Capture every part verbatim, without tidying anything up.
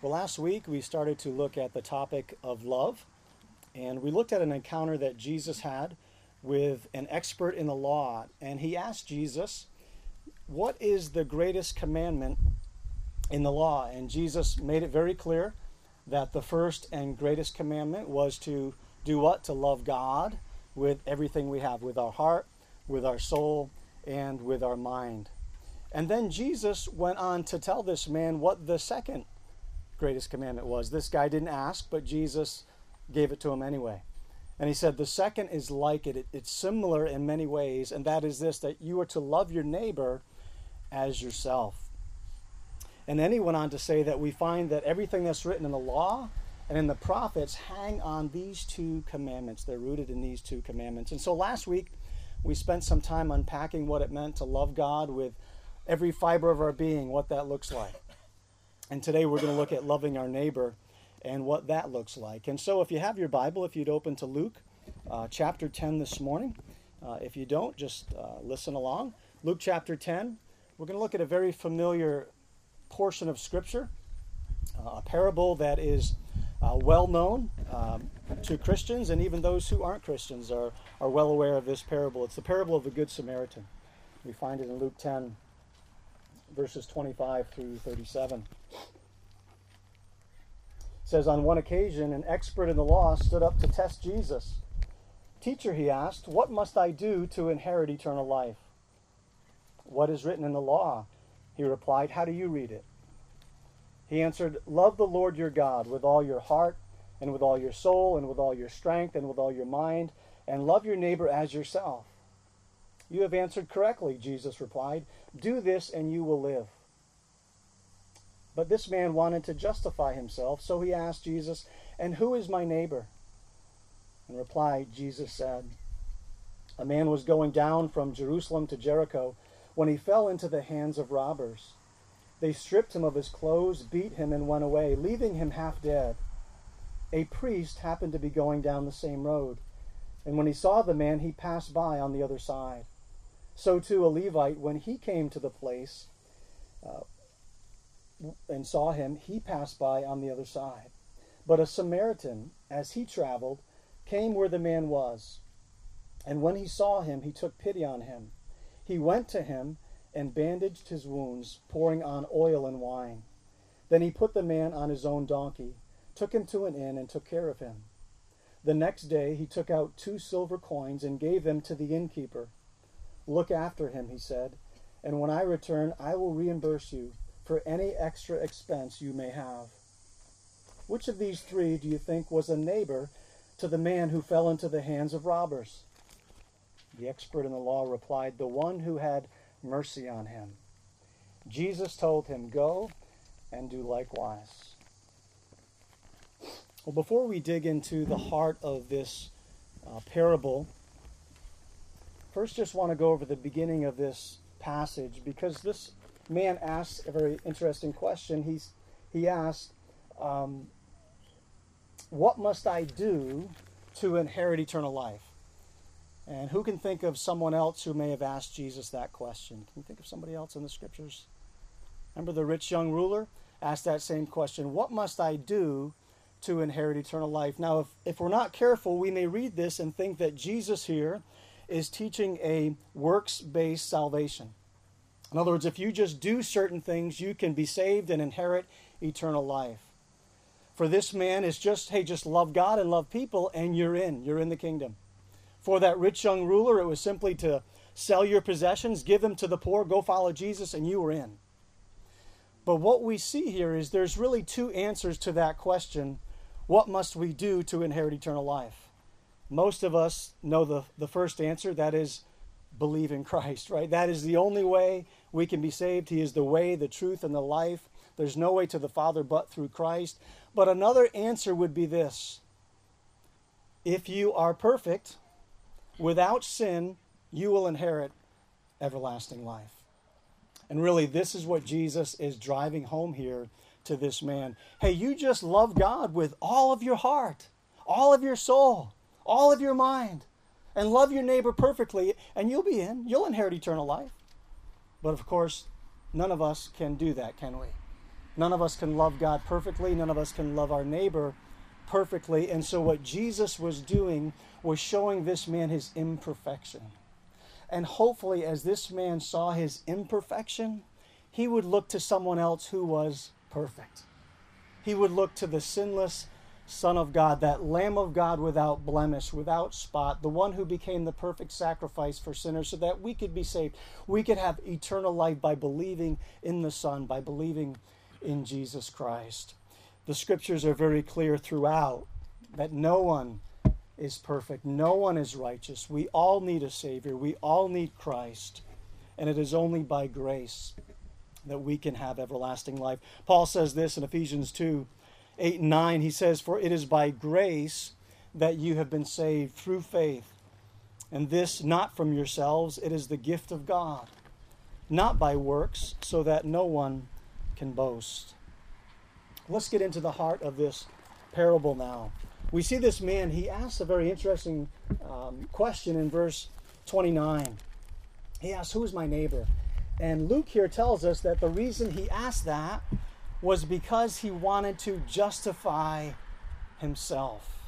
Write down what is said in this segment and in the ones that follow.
Well, last week we started to look at the topic of love, and we looked at an encounter that Jesus had with an expert in the law, and he asked Jesus, what is the greatest commandment in the law? And Jesus made it very clear that the first and greatest commandment was to do what? To love God with everything we have, with our heart, with our soul, and with our mind. And then Jesus went on to tell this man what the second greatest commandment was. This guy didn't ask, but Jesus gave it to him anyway. And he said, the second is like it. it. It's similar in many ways, and that is this, that you are to love your neighbor as yourself. And then he went on to say that we find that everything that's written in the law and in the prophets hang on these two commandments. They're rooted in these two commandments. And so last week, we spent some time unpacking what it meant to love God with every fiber of our being, what that looks like. And today we're going to look at loving our neighbor and what that looks like. And so if you have your Bible, if you'd open to Luke uh, chapter ten this morning. Uh, if you don't, just uh, listen along. Luke chapter ten, we're going to look at a very familiar portion of Scripture, uh, a parable that is uh, well known um, to Christians, and even those who aren't Christians are, are well aware of this parable. It's the parable of the Good Samaritan. We find it in Luke ten, verses twenty-five through thirty-seven. It says, on one occasion, an expert in the law stood up to test Jesus. Teacher, he asked, what must I do to inherit eternal life? What is written in the law? He replied, how do you read it? He answered, love the Lord your God with all your heart, and with all your soul, and with all your strength, and with all your mind, and love your neighbor as yourself. You have answered correctly, Jesus replied. Do this and you will live. But this man wanted to justify himself, so he asked Jesus, and who is my neighbor? In reply, Jesus said, a man was going down from Jerusalem to Jericho when he fell into the hands of robbers. They stripped him of his clothes, beat him, and went away, leaving him half dead. A priest happened to be going down the same road, and when he saw the man, he passed by on the other side. So too a Levite, when he came to the place uh, and saw him, he passed by on the other side. But a Samaritan, as he traveled, came where the man was. And when he saw him, he took pity on him. He went to him and bandaged his wounds, pouring on oil and wine. Then he put the man on his own donkey, took him to an inn, and took care of him. The next day he took out two silver coins and gave them to the innkeeper. Look after him, he said, and when I return, I will reimburse you for any extra expense you may have. Which of these three do you think was a neighbor to the man who fell into the hands of robbers? The expert in the law replied, the one who had mercy on him. Jesus told him, go and do likewise. Well, before we dig into the heart of this uh, parable, first just want to go over the beginning of this passage, because this man asks a very interesting question. He's, he asked, um, what must I do to inherit eternal life? And who can think of someone else who may have asked Jesus that question? Can you think of somebody else in the Scriptures? Remember the rich young ruler asked that same question, what must I do to inherit eternal life? Now, if, if we're not careful, we may read this and think that Jesus here is teaching a works-based salvation. In other words, if you just do certain things, you can be saved and inherit eternal life. For this man, it's just, hey, just love God and love people, and you're in. You're in the kingdom. For that rich young ruler, it was simply to sell your possessions, give them to the poor, go follow Jesus, and you were in. But what we see here is there's really two answers to that question, what must we do to inherit eternal life? Most of us know the, the first answer, that is believe in Christ, right? That is the only way we can be saved. He is the way, the truth, and the life. There's no way to the Father but through Christ. But another answer would be this. If you are perfect, without sin, you will inherit everlasting life. And really, this is what Jesus is driving home here to this man. Hey, you just love God with all of your heart, all of your soul, all of your mind, and love your neighbor perfectly, and you'll be in. You'll inherit eternal life. But of course, none of us can do that, can we? None of us can love God perfectly. None of us can love our neighbor perfectly. And so what Jesus was doing was showing this man his imperfection. And hopefully, as this man saw his imperfection, he would look to someone else who was perfect. He would look to the sinless Son of God, that Lamb of God without blemish, without spot, the one who became the perfect sacrifice for sinners so that we could be saved. We could have eternal life by believing in the Son, by believing in Jesus Christ. The scriptures are very clear throughout that no one is perfect. No one is righteous. We all need a Savior. We all need Christ. And it is only by grace that we can have everlasting life. Paul says this in Ephesians two, eight and nine. He says, "For it is by grace that you have been saved through faith. And this not from yourselves. It is the gift of God, not by works, so that no one can boast." Let's get into the heart of this parable now. We see this man, he asks a very interesting um, question in verse twenty-nine. He asks, "Who is my neighbor?" And Luke here tells us that the reason he asked that was because he wanted to justify himself.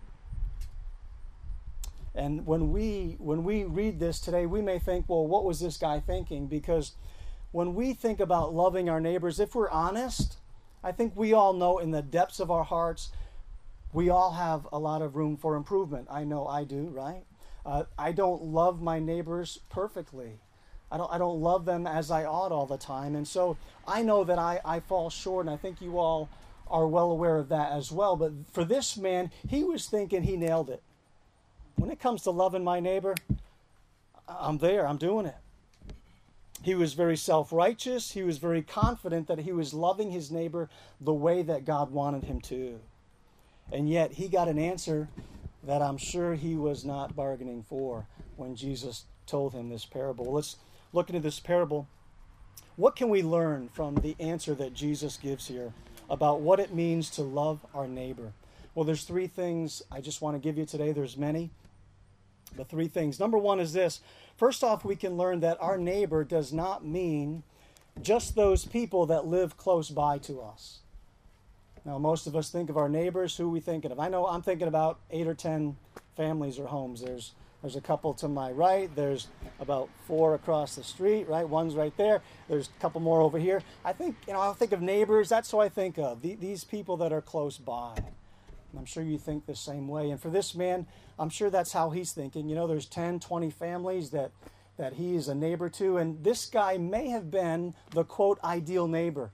And when we when we read this today, we may think, well, what was this guy thinking? Because when we think about loving our neighbors, if we're honest, I think we all know in the depths of our hearts, we all have a lot of room for improvement. I know I do, right? Uh, I don't love my neighbors perfectly. I don't I don't love them as I ought all the time. And so I know that I, I fall short, and I think you all are well aware of that as well. But for this man, he was thinking he nailed it. When it comes to loving my neighbor, I'm there, I'm doing it. He was very self-righteous. He was very confident that he was loving his neighbor the way that God wanted him to. And yet he got an answer that I'm sure he was not bargaining for when Jesus told him this parable. Let's look into this parable. What can we learn from the answer that Jesus gives here about what it means to love our neighbor? Well, there's three things I just want to give you today. There's many, but three things. Number one is this. First off, we can learn that our neighbor does not mean just those people that live close by to us. Now, most of us think of our neighbors. Who are we thinking of? I know I'm thinking about eight or ten families or homes. There's There's a couple to my right. There's about four across the street, right? One's right there. There's a couple more over here. I think, you know, I'll think of neighbors. That's who I think of, the, these people that are close by. And I'm sure you think the same way. And for this man, I'm sure that's how he's thinking. You know, there's ten, twenty families that, that he is a neighbor to. And this guy may have been the, quote, ideal neighbor.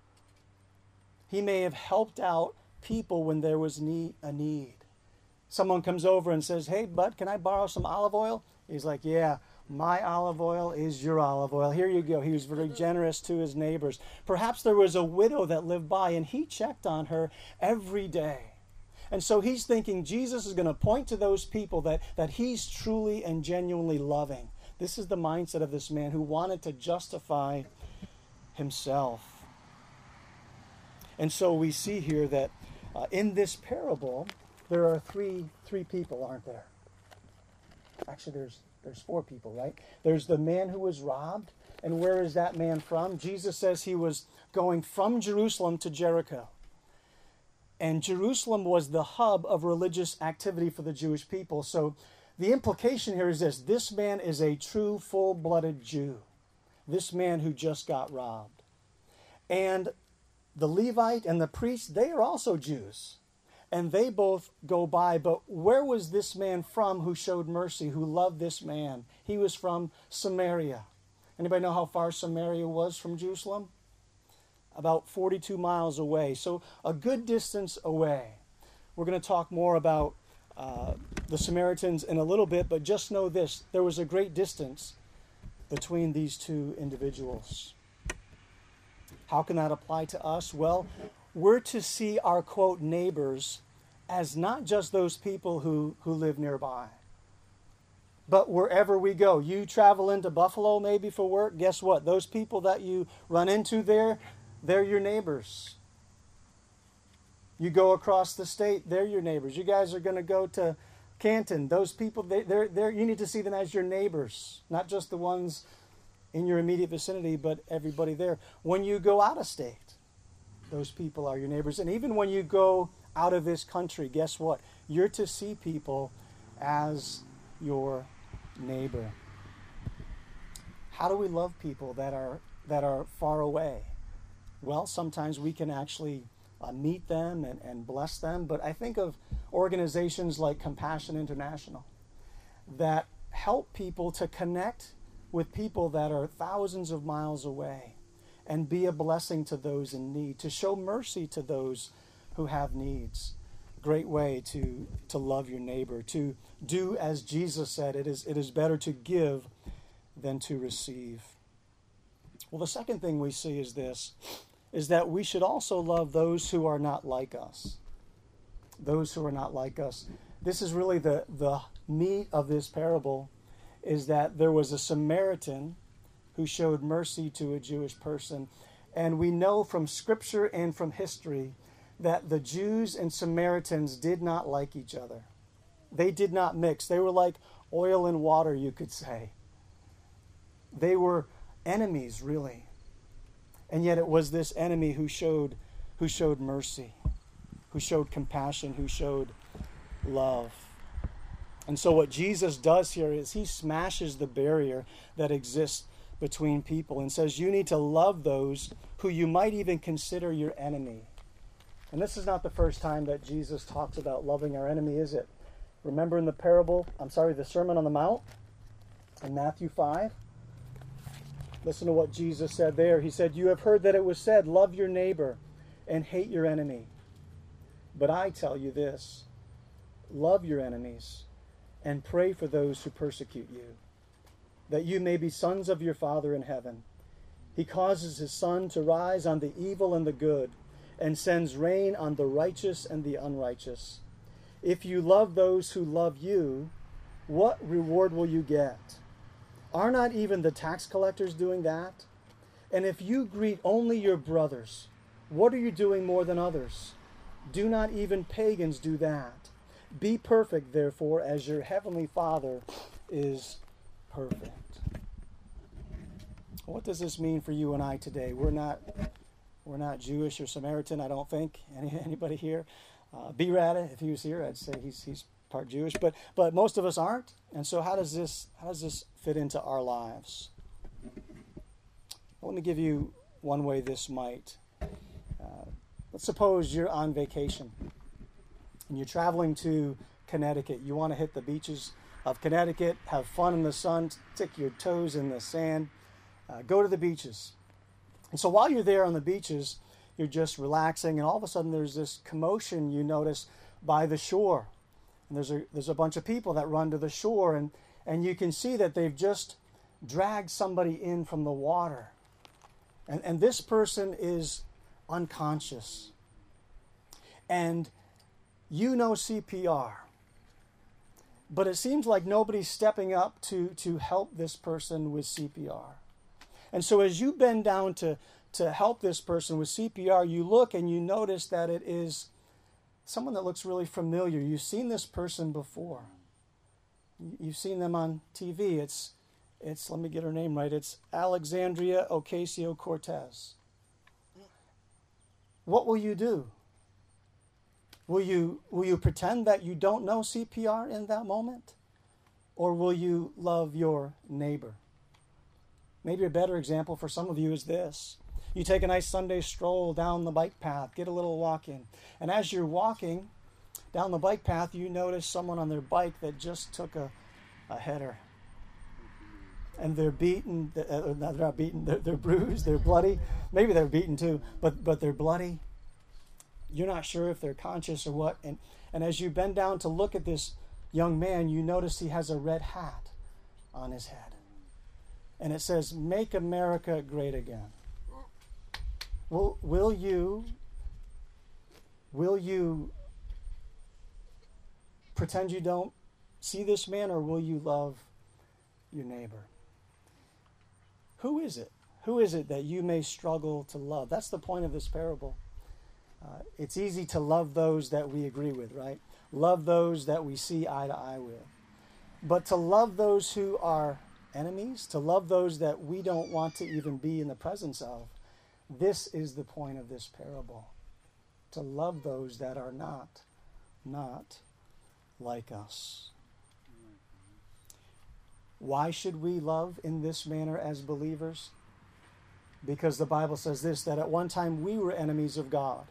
He may have helped out people when there was need, a need. Someone comes over and says, "Hey, bud, can I borrow some olive oil?" He's like, "Yeah, my olive oil is your olive oil. Here you go." He was very generous to his neighbors. Perhaps there was a widow that lived by, and he checked on her every day. And so he's thinking Jesus is going to point to those people that, that he's truly and genuinely loving. This is the mindset of this man who wanted to justify himself. And so we see here that uh, in this parable, there are three three people, aren't there? Actually, there's there's four people, right? There's the man who was robbed. And where is that man from? Jesus says he was going from Jerusalem to Jericho. And Jerusalem was the hub of religious activity for the Jewish people. So the implication here is this. This man is a true, full-blooded Jew. This man who just got robbed. And the Levite and the priest, they are also Jews. And they both go by. But where was this man from who showed mercy, who loved this man? He was from Samaria. Anybody know how far Samaria was from Jerusalem? About forty-two miles away. So a good distance away. We're going to talk more about uh, the Samaritans in a little bit, but just know this. There was a great distance between these two individuals. How can that apply to us? Well, we're to see our, quote, neighbors as not just those people who, who live nearby, but wherever we go. You travel into Buffalo maybe for work. Guess what? Those people that you run into there, they're your neighbors. You go across the state, they're your neighbors. You guys are going to go to Canton. Those people, they, they're, they're, you need to see them as your neighbors, not just the ones in your immediate vicinity, but everybody there. When you go out of state, those people are your neighbors. And even when you go out of this country, guess what? You're to see people as your neighbor. How do we love people that are that are far away? Well, sometimes we can actually uh, meet them and, and bless them. But I think of organizations like Compassion International that help people to connect with people that are thousands of miles away and be a blessing to those in need, to show mercy to those who have needs. Great way to, to love your neighbor, to do as Jesus said, it is, it is better to give than to receive. Well, the second thing we see is this, is that we should also love those who are not like us. Those who are not like us. This is really the, the meat of this parable, is that there was a Samaritan who showed mercy to a Jewish person. And we know from Scripture and from history that the Jews and Samaritans did not like each other. They did not mix. They were like oil and water, you could say. They were enemies, really. And yet it was this enemy who showed, who showed mercy, who showed compassion, who showed love. And so what Jesus does here is he smashes the barrier that exists between people and says you need to love those who you might even consider your enemy. And this is not the first time that Jesus talks about loving our enemy, is it? Remember in the parable, I'm sorry, the Sermon on the Mount in Matthew five? Listen to what Jesus said there. He said, "You have heard that it was said, love your neighbor and hate your enemy. But I tell you this, love your enemies and pray for those who persecute you, that you may be sons of your Father in heaven. He causes his sun to rise on the evil and the good, and sends rain on the righteous and the unrighteous. If you love those who love you, what reward will you get? Are not even the tax collectors doing that? And if you greet only your brothers, what are you doing more than others? Do not even pagans do that? Be perfect, therefore, as your heavenly Father is perfect." What does this mean for you and I today? We're not we're not Jewish or Samaritan, I don't think. Any, anybody here? Uh, B-Rad, if he was here, I'd say he's he's part Jewish, but but most of us aren't. And so how does this how does this fit into our lives? Well, let me give you one way this might. Uh, let's suppose you're on vacation and you're traveling to Connecticut. You want to hit the beaches of Connecticut, have fun in the sun, stick your toes in the sand, uh, go to the beaches. And so while you're there on the beaches, you're just relaxing, and all of a sudden there's this commotion you notice by the shore. And there's a there's a bunch of people that run to the shore, and, and you can see that they've just dragged somebody in from the water. And, and this person is unconscious. And you know C P R. But it seems like nobody's stepping up to, to help this person with C P R. And so as you bend down to, to help this person with C P R, you look and you notice that it is someone that looks really familiar. You've seen this person before. You've seen them on T V. It's, it's let me get her name right, it's Alexandria Ocasio-Cortez. What will you do? Will you, will you pretend that you don't know C P R in that moment? Or will you love your neighbor? Maybe a better example for some of you is this. You take a nice Sunday stroll down the bike path, get a little walk in. And as you're walking down the bike path, you notice someone on their bike that just took a, a header. And they're beaten, uh, they're not beaten, they're, they're bruised, they're bloody. Maybe they're beaten too, but, but they're bloody. You're not sure if they're conscious or what. And, and as you bend down to look at this young man, you notice he has a red hat on his head. And it says, "Make America Great Again." Will, will you, will you pretend you don't see this man, or will you love your neighbor? Who is it? Who is it that you may struggle to love? That's the point of this parable. Uh, it's easy to love those that we agree with, right? Love those that we see eye to eye with. But to love those who are enemies, to love those that we don't want to even be in the presence of, This is the point of this parable, to love those that are not, not like us. Why should we love in this manner as believers? Because the Bible says this, that at one time we were enemies of God.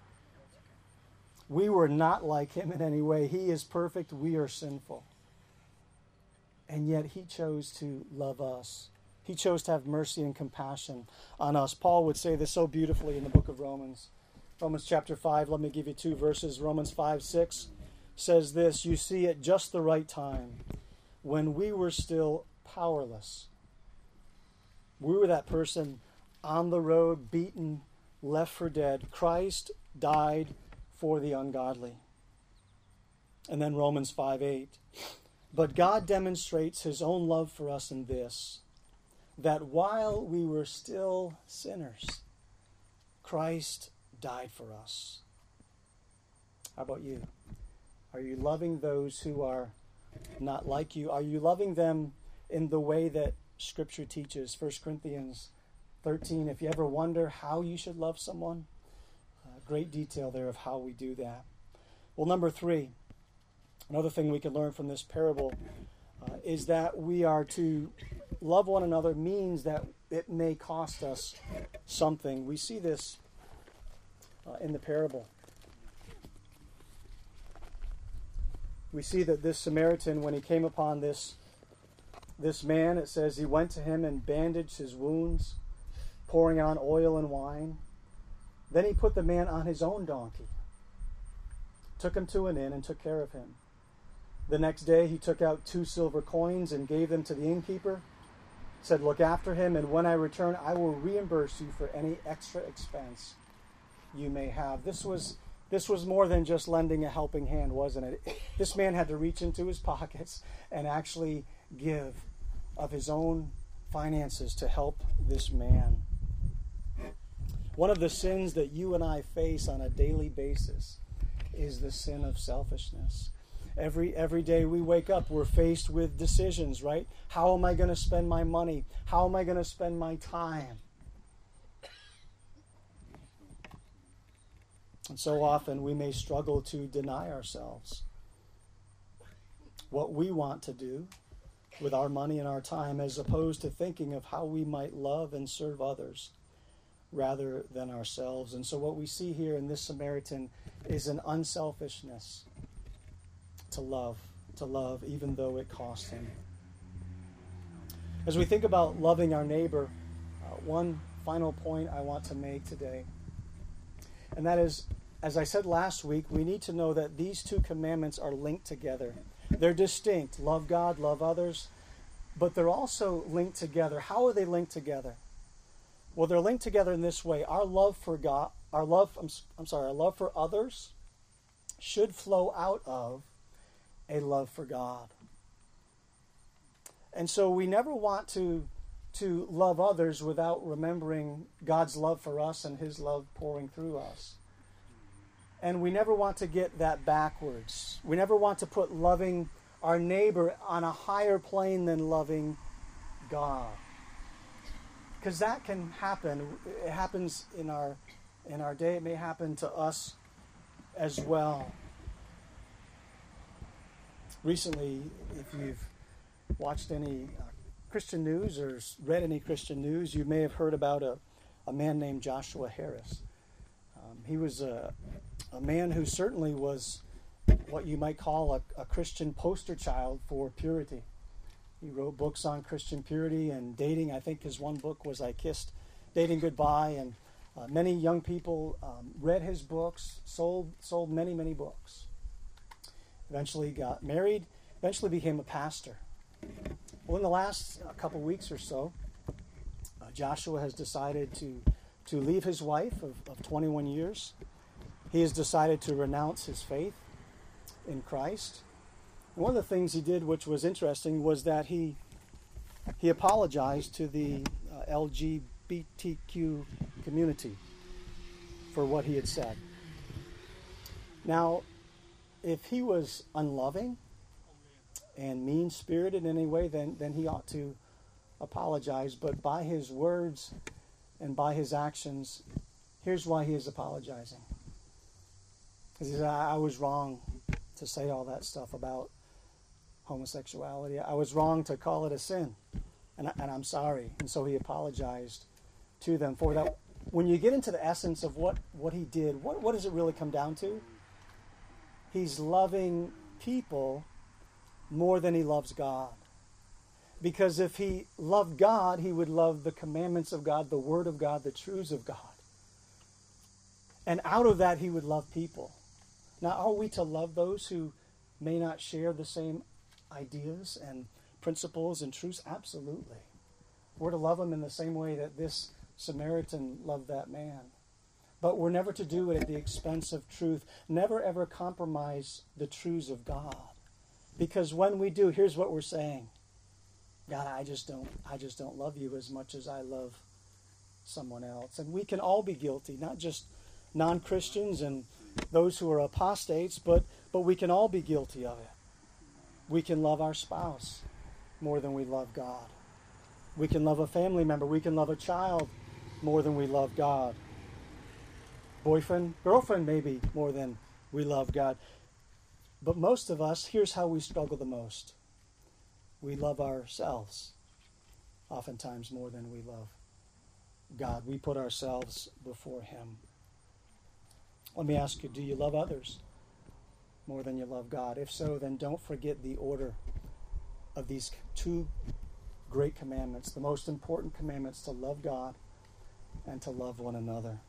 We were not like him in any way. He is perfect. We are sinful. And yet he chose to love us. He chose to have mercy and compassion on us. Paul would say this so beautifully in the book of Romans. Romans chapter five, let me give you two verses. Romans five, six says this, you see, at just the right time, when we were still powerless, we were that person on the road, beaten, left for dead. Christ died for the ungodly. And then Romans five eight. But God demonstrates his own love for us in this, that while we were still sinners, Christ died for us. How about you? Are you loving those who are not like you? Are you loving them in the way that Scripture teaches? First Corinthians thirteen, if you ever wonder how you should love someone, uh, great detail there of how we do that. Well, number three, another thing we can learn from this parable uh, is that we are to love one another means that it may cost us something. We see this uh, in the parable. We see that this Samaritan, when he came upon this, this man, it says he went to him and bandaged his wounds, pouring on oil and wine. Then he put the man on his own donkey, took him to an inn, and took care of him. The next day he took out two silver coins and gave them to the innkeeper, said, look after him, and when I return, I will reimburse you for any extra expense you may have. This was this was more than just lending a helping hand, wasn't it? This man had to reach into his pockets and actually give of his own finances to help this man. One of the sins that you and I face on a daily basis is the sin of selfishness. Every every day we wake up, we're faced with decisions, right? How am I going to spend my money? How am I going to spend my time? And so often we may struggle to deny ourselves what we want to do with our money and our time, as opposed to thinking of how we might love and serve others rather than ourselves. And so what we see here in this Samaritan is an unselfishness to love, to love even though it cost him. As we think about loving our neighbor, uh, one final point I want to make today, and that is, as I said last week, we need to know that these two commandments are linked together. They're distinct. Love God, love others, but they're also linked together. How are they linked together? Well, they're linked together in this way. Our love for God, our love, I'm, I'm sorry, our love for others should flow out of a love for God. And so we never want to, to love others without remembering God's love for us and his love pouring through us. And we never want to get that backwards. We never want to put loving our neighbor on a higher plane than loving God. Because that can happen. It happens in our in our day. It may happen to us as well. Recently, if you've watched any uh, Christian news or read any Christian news, you may have heard about a, a man named Joshua Harris. Um, he was a, a man who certainly was what you might call a, a Christian poster child for purity. He wrote books on Christian purity and dating. I think his one book was I Kissed Dating Goodbye, and uh, many young people um, read his books, sold sold many, many books. Eventually got married, eventually became a pastor. Well, in the last uh, couple weeks or so, uh, Joshua has decided to, to leave his wife of, of twenty-one years. He has decided to renounce his faith in Christ. And one of the things he did, which was interesting, was that he he apologized to the uh, L G B T Q community for what he had said. Now, if he was unloving and mean-spirited in any way, then, then he ought to apologize. But by his words, And by his actions, here's why he is apologizing. He says, I, I was wrong to say all that stuff about homosexuality. I was wrong to call it a sin. And, I, and I'm sorry. And so he apologized to them for that. When you get into the essence of what, what he did, what, what does it really come down to? He's loving people more than he loves God. Because if he loved God, he would love the commandments of God, the word of God, the truths of God. And out of that, he would love people. Now, are we to love those who may not share the same ideas and principles and truths? Absolutely. We're to love them in the same way that this Samaritan loved that man. But we're never to do it at the expense of truth. Never, ever compromise the truths of God. Because when we do, here's what we're saying. God, I just don't, I just don't love you as much as I love someone else. And we can all be guilty, not just non-Christians and those who are apostates, but, but we can all be guilty of it. We can love our spouse more than we love God. We can love a family member. We can love a child more than we love God. Boyfriend, girlfriend, maybe more than we love God. But most of us, here's how we struggle the most. We love ourselves oftentimes more than we love God. We put ourselves before him. Let me ask you, do you love others more than you love God? If so, then don't forget the order of these two great commandments, the most important commandments, to love God and to love one another.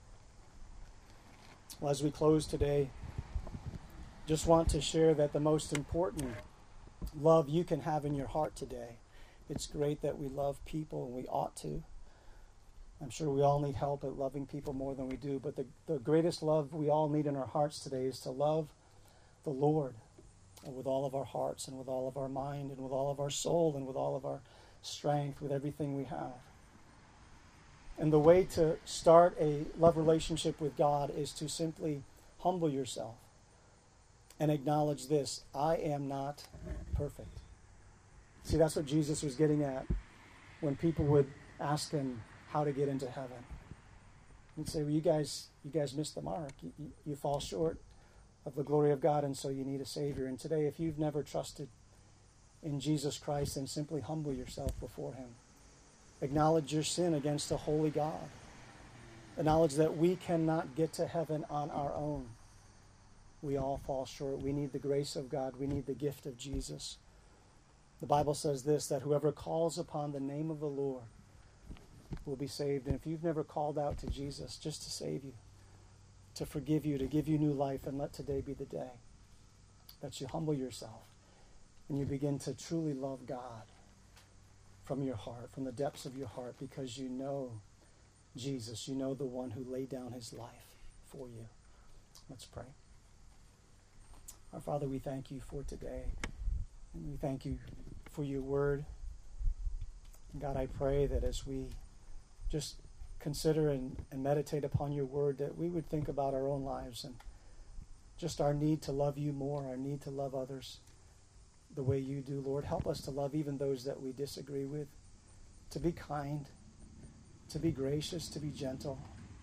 Well, as we close today, just want to share that the most important love you can have in your heart today. It's great that we love people, and we ought to. I'm sure we all need help at loving people more than we do, but the, the greatest love we all need in our hearts today is to love the Lord with all of our hearts and with all of our mind and with all of our soul and with all of our strength, with everything we have. And the way to start a love relationship with God is to simply humble yourself and acknowledge this: I am not perfect. See, that's what Jesus was getting at when people would ask him how to get into heaven. He'd say, well, you guys, you guys missed the mark. You, you, you fall short of the glory of God, and so you need a Savior. And today, if you've never trusted in Jesus Christ, then simply humble yourself before him. Acknowledge your sin against a holy God. Acknowledge that we cannot get to heaven on our own. We all fall short. We need the grace of God. We need the gift of Jesus. The Bible says this, that whoever calls upon the name of the Lord will be saved. And if you've never called out to Jesus just to save you, to forgive you, to give you new life, and let today be the day that you humble yourself and you begin to truly love God from your heart, from the depths of your heart, because you know Jesus. You know the one who laid down his life for you. Let's pray. Our Father, we thank you for today. And we thank you for your word. And God, I pray that as we just consider and, and meditate upon your word, that we would think about our own lives and just our need to love you more, our need to love others the way you do, Lord. Help us to love even those that we disagree with, to be kind, to be gracious, to be gentle.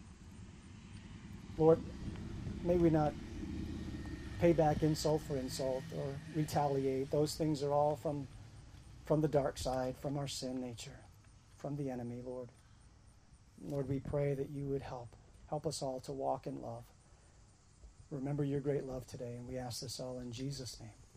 Lord, may we not pay back insult for insult or retaliate. Those things are all from, from the dark side, from our sin nature, from the enemy, Lord. Lord, we pray that you would help. Help us all to walk in love. Remember your great love today, and we ask this all in Jesus' name.